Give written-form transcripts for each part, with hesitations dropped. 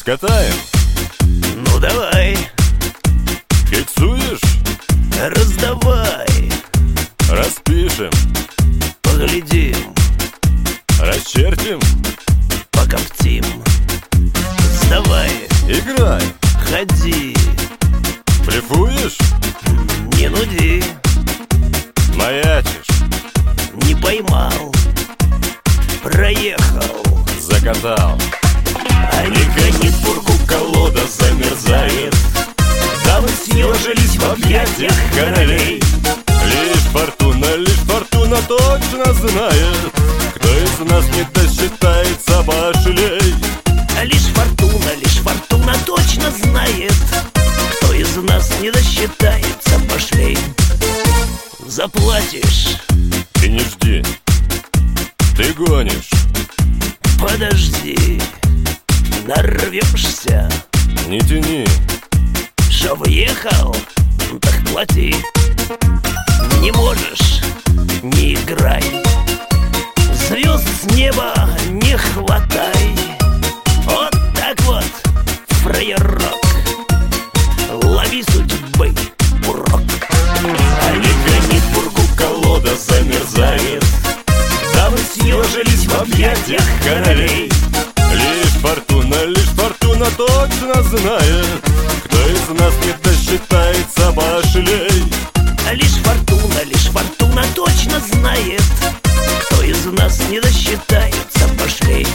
Скатаем? Ну давай, Фиксуешь? раздавай, Распишем, поглядим, расчертим, покоптим. Сдавай, играй. ходи, Блефуешь? не нуди, Маячишь, не поймал, проехал. закатал. А не гони пургу, колода замерзает. Дамы съежились в объятиях королей. Лишь фортуна точно знает, кто из нас не досчитается пошлей. А лишь фортуна точно знает, кто из нас не досчитается пошлей. Заплатишь, Ты не жди, ты гонишь, подожди, нарвешься. не тяни. Что въехал, так плати. Не можешь, не играй. Звезд с неба не хватай. Вот так вот, фраерок, лови судьбы урок. А не гони пургу, колода замерзает. Дамы съежились в объятиях королей. Лишь фортуна точно знает, кто из нас не досчитается пошлей. А лишь фортуна точно знает, кто из нас не досчитается пошлей.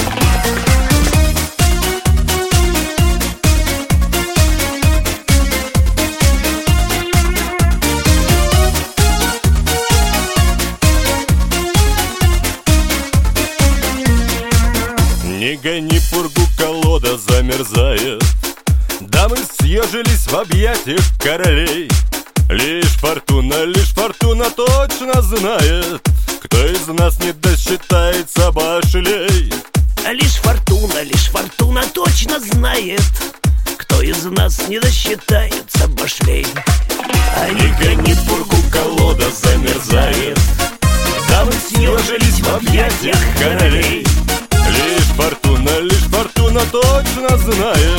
Не гони пургу, колода замерзает. Дамы съежились в объятиях королей. Лишь фортуна точно знает, кто из нас не досчитается пошлей. А лишь фортуна точно знает, кто из нас не досчитается пошлей. А не гони пургу, колода замерзает. Дамы съежились в объятиях королей. Лишь фортуна точно знает,